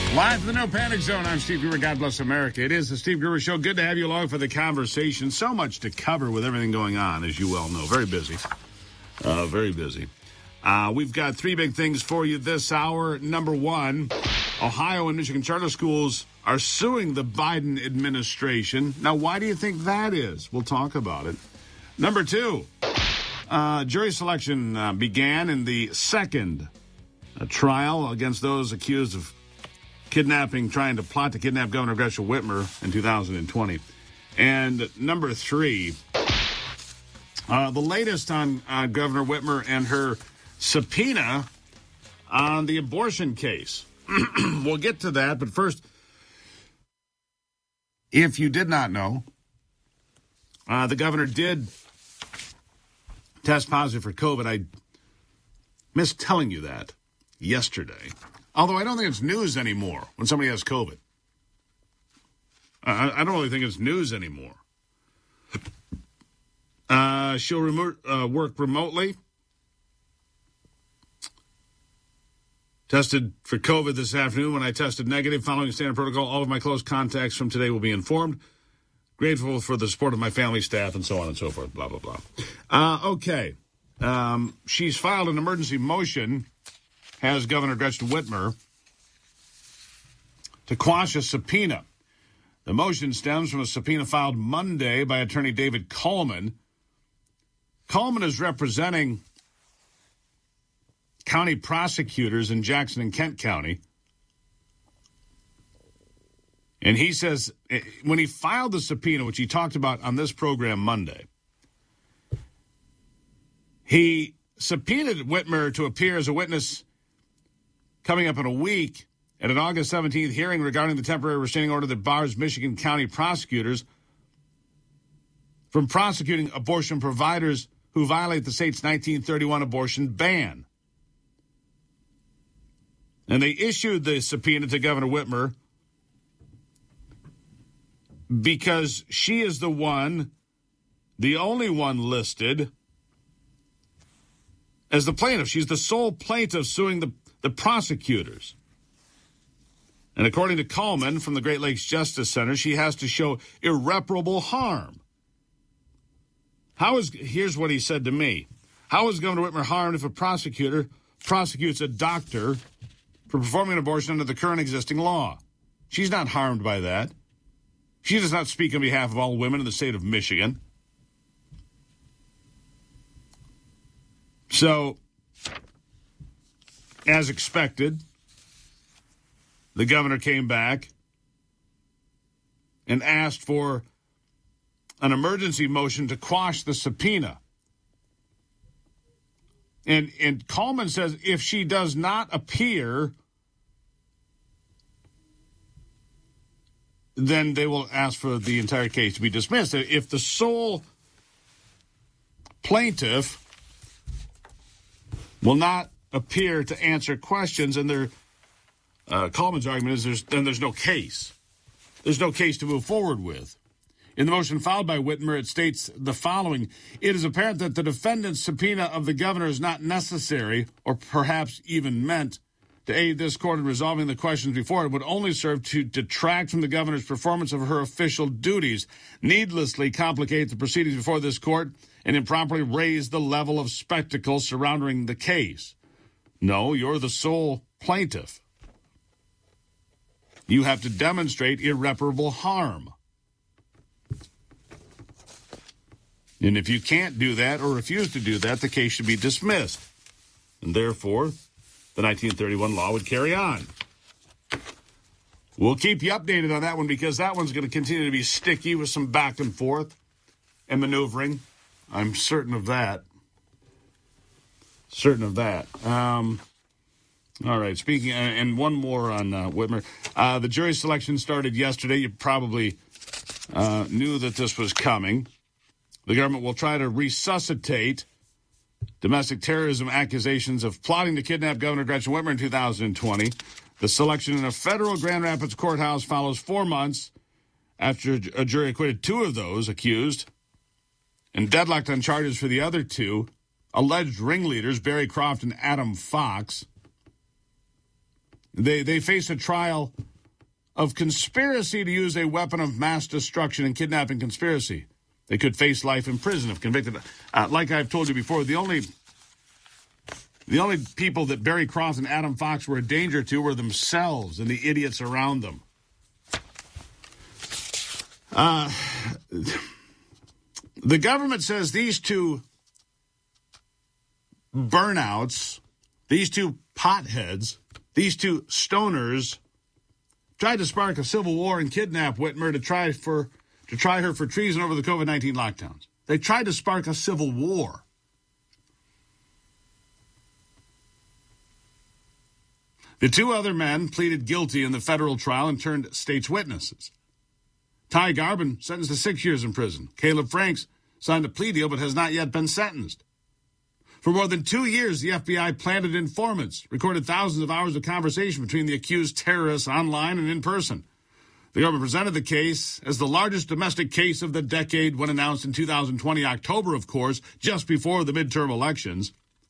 Live from the No Panic Zone, I'm Steve Gruber. God bless America. It is the Steve Gruber Show. Good to have you along for the conversation. So much to cover with everything going on, as you well know. Very busy. Very busy. We've got three big things for you this hour. Number one, Ohio and Michigan charter schools are suing the Biden administration. Now, why do you think that is? We'll talk about it. Number two, jury selection began in the second trial against those accused of trying to plot to kidnap Governor Gretchen Whitmer in 2020. And number three, the latest on Governor Whitmer and her subpoena on the abortion case. We'll get to that, but first, if you did not know, the governor did test positive for COVID. I missed telling you that yesterday. Although I don't think it's news anymore when somebody has COVID. I don't really think it's news anymore. She'll work remotely. Tested for COVID this afternoon. When I tested negative following standard protocol, all of my close contacts from today will be informed. Grateful for the support of my family, staff, and so on and so forth. Blah, blah, blah. Okay. She's filed an emergency motion, has Governor Gretchen Whitmer, to quash a subpoena. The motion stems from a subpoena filed Monday by attorney David Coleman. Coleman is representing county prosecutors in Jackson and Kent County. And he says, when he filed the subpoena, which he talked about on this program Monday, he subpoenaed Whitmer to appear as a witness coming up in a week at an August 17th hearing regarding the temporary restraining order that bars Michigan County prosecutors from prosecuting abortion providers who violate the state's 1931 abortion ban. And they issued the subpoena to Governor Whitmer because she is the only one listed as the plaintiff. She's the sole plaintiff suing the prosecutors. And according to Coleman from the Great Lakes Justice Center, she has to show irreparable harm. Here's what he said to me. How is Governor Whitmer harmed if a prosecutor prosecutes a doctor for performing an abortion under the current existing law? She's not harmed by that. She does not speak on behalf of all women in the state of Michigan. So, as expected, the governor came back and asked for an emergency motion to quash the subpoena. And Coleman says if she does not appear, then they will ask for the entire case to be dismissed. If the sole plaintiff will not appear to answer questions, and Coleman's argument is there's no case. There's no case to move forward with. In the motion filed by Whitmer, it states the following: it is apparent that the defendant's subpoena of the governor is not necessary or perhaps even meant to aid this court in resolving the questions before it, would only serve to detract from the governor's performance of her official duties, needlessly complicate the proceedings before this court, and improperly raise the level of spectacle surrounding the case. No, you're the sole plaintiff. You have to demonstrate irreparable harm. And if you can't do that or refuse to do that, the case should be dismissed. And therefore, the 1931 law would carry on. We'll keep you updated on that one because that one's going to continue to be sticky with some back and forth and maneuvering. I'm certain of that. All right, speaking, and one more on Whitmer. The jury selection started yesterday. You probably knew that this was coming. The government will try to resuscitate domestic terrorism accusations of plotting to kidnap Governor Gretchen Whitmer in 2020. The selection in a federal Grand Rapids courthouse follows 4 months after a jury acquitted 2 of those accused and deadlocked on charges for the other 2 alleged ringleaders, Barry Croft and Adam Fox. They face a trial of conspiracy to use a weapon of mass destruction and kidnapping conspiracy. They could face life in prison if convicted. Like I've told you before, the only people that Barry Croft and Adam Fox were a danger to were themselves and the idiots around them. The government says these two burnouts, these two potheads, these two stoners tried to spark a civil war and kidnap Whitmer to try her for treason over the COVID-19 lockdowns. They tried to spark a civil war. The two other men pleaded guilty in the federal trial and turned state's witnesses. Ty Garbin sentenced to 6 years in prison. Caleb Franks signed a plea deal but has not yet been sentenced. For more than 2 years, the FBI planted informants, recorded thousands of hours of conversation between the accused terrorists online and in person. The government presented the case as the largest domestic case of the decade when announced in 2020, October, of course, just before the midterm elections.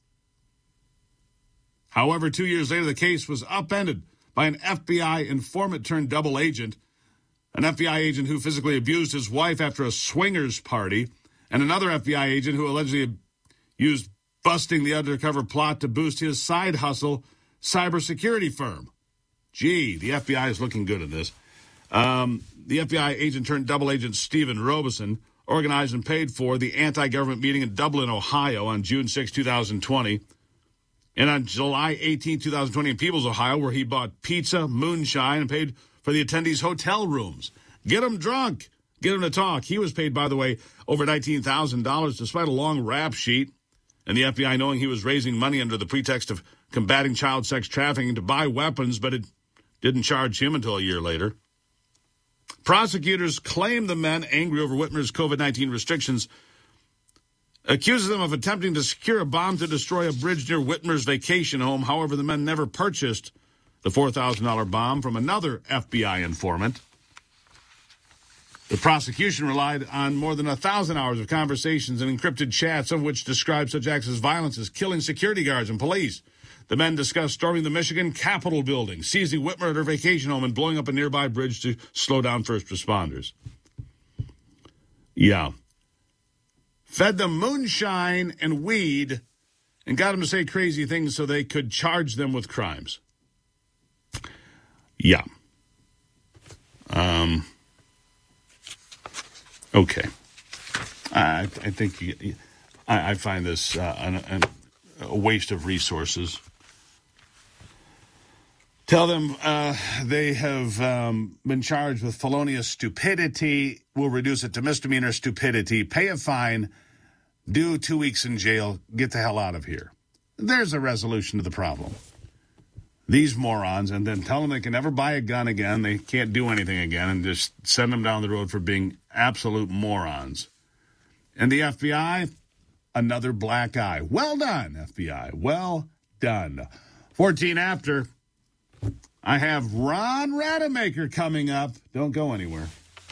However, 2 years later, the case was upended by an FBI informant turned double agent, an FBI agent who physically abused his wife after a swingers party, and another FBI agent who allegedly used busting the undercover plot to boost his side hustle cybersecurity firm. Gee, the FBI is looking good at this. The FBI agent turned double agent Stephen Robeson organized and paid for the anti-government meeting in Dublin, Ohio on June 6, 2020. And on July 18, 2020 in Peebles, Ohio, where he bought pizza, moonshine, and paid for the attendees' hotel rooms. Get them drunk. Get them to talk. He was paid, by the way, over $19,000 despite a long rap sheet. And the FBI, knowing he was raising money under the pretext of combating child sex trafficking to buy weapons, but it didn't charge him until a year later. Prosecutors claim the men, angry over Whitmer's COVID-19 restrictions, accuses them of attempting to secure a bomb to destroy a bridge near Whitmer's vacation home. However, the men never purchased the $4,000 bomb from another FBI informant. The prosecution relied on more than 1,000 hours of conversations and encrypted chats, some of which described such acts as violence as killing security guards and police. The men discussed storming the Michigan Capitol building, seizing Whitmer at her vacation home, and blowing up a nearby bridge to slow down first responders. Yeah. Fed them moonshine and weed and got them to say crazy things so they could charge them with crimes. Yeah. Okay. I think I find this a waste of resources. Tell them they have been charged with felonious stupidity. We'll reduce it to misdemeanor stupidity. Pay a fine. Do 2 weeks in jail. Get the hell out of here. There's a resolution to the problem. These morons, and then tell them they can never buy a gun again. They can't do anything again, and just send them down the road for being absolute morons. And the FBI, another black eye. Well done, FBI. Well done. 14 after, I have Ron Rademacher coming up. Don't go anywhere.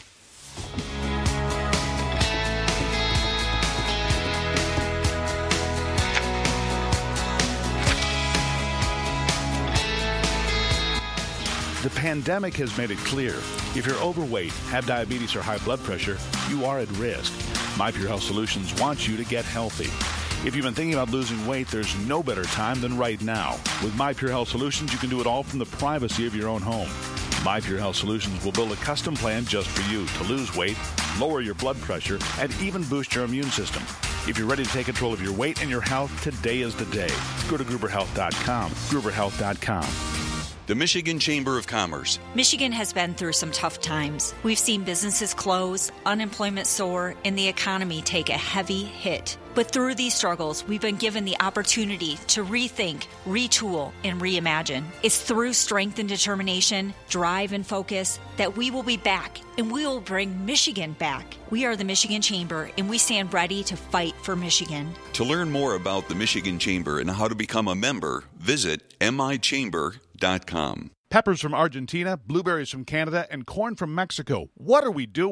The pandemic has made it clear. If you're overweight, have diabetes or high blood pressure, you are at risk. My Pure Health Solutions wants you to get healthy. If you've been thinking about losing weight, there's no better time than right now. With My Pure Health Solutions, you can do it all from the privacy of your own home. My Pure Health Solutions will build a custom plan just for you to lose weight, lower your blood pressure, and even boost your immune system. If you're ready to take control of your weight and your health, today is the day. Go to GruberHealth.com. GruberHealth.com. The Michigan Chamber of Commerce. Michigan has been through some tough times. We've seen businesses close, unemployment soar, and the economy take a heavy hit. But through these struggles, we've been given the opportunity to rethink, retool, and reimagine. It's through strength and determination, drive and focus that we will be back, and we will bring Michigan back. We are the Michigan Chamber, and we stand ready to fight for Michigan. To learn more about the Michigan Chamber and how to become a member, visit michamber.com. Peppers from Argentina, blueberries from Canada, and corn from Mexico. What are we doing?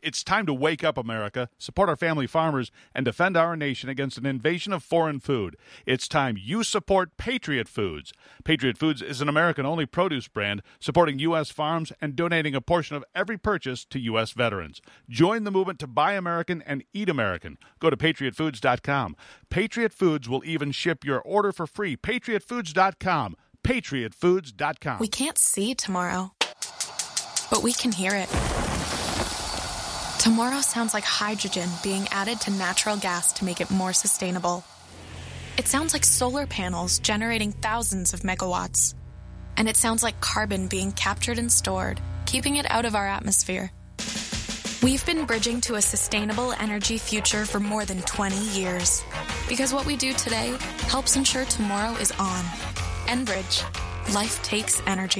It's time to wake up, America, support our family farmers, and defend our nation against an invasion of foreign food. It's time you support Patriot Foods. Patriot Foods is an American-only produce brand supporting U.S. farms and donating a portion of every purchase to U.S. veterans. Join the movement to buy American and eat American. Go to patriotfoods.com. Patriot Foods will even ship your order for free. patriotfoods.com. patriotfoods.com. We can't see tomorrow, but we can hear it. Tomorrow sounds like hydrogen being added to natural gas to make it more sustainable. It sounds like solar panels generating thousands of megawatts. And it sounds like carbon being captured and stored, keeping it out of our atmosphere. We've been bridging to a sustainable energy future for more than 20 years. Because what we do today helps ensure tomorrow is on. Enbridge. Life takes energy.